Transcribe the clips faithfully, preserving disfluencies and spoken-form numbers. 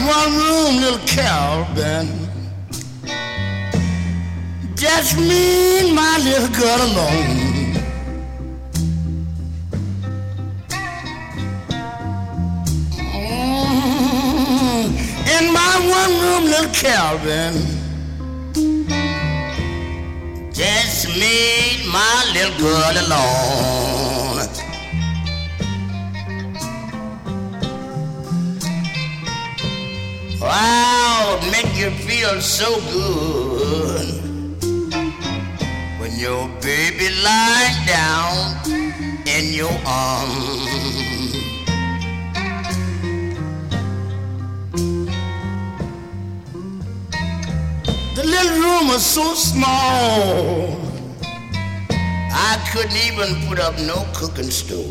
one room little cabin, just me and my little girl alone. Mm, in my one room little cabin, just me and my little girl alone. Wow, make you feel so good when your baby lying down in your arms. The little room was so small, I couldn't even put up no cooking stove.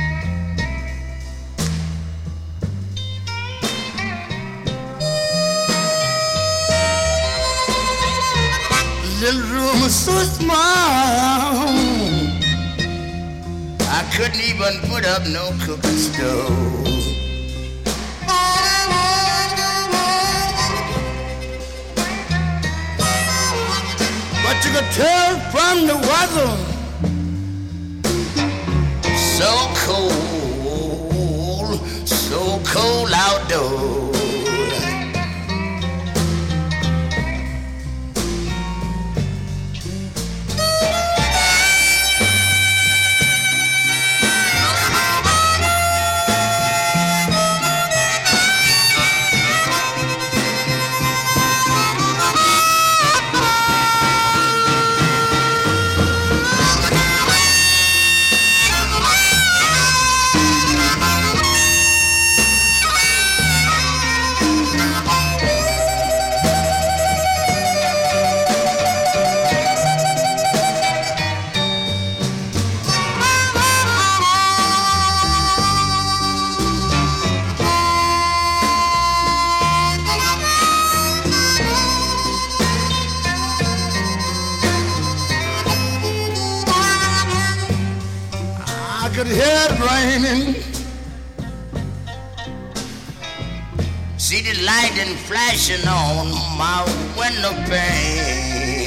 Little room was so small, I couldn't even put up no cooking stove. But you could tell from the weather, so cold, so cold outdoors. I could hear it raining, see the lightning flashing on my window pane.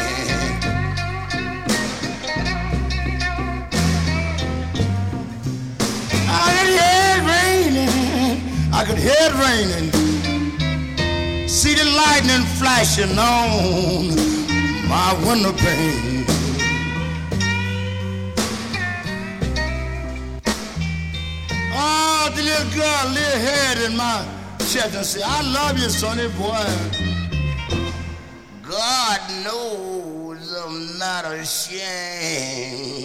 I could hear it raining, I could hear it raining, see the lightning flashing on my window pane. Oh, the little girl lay her head in my chest and said, I love you, sonny boy. God knows I'm not ashamed.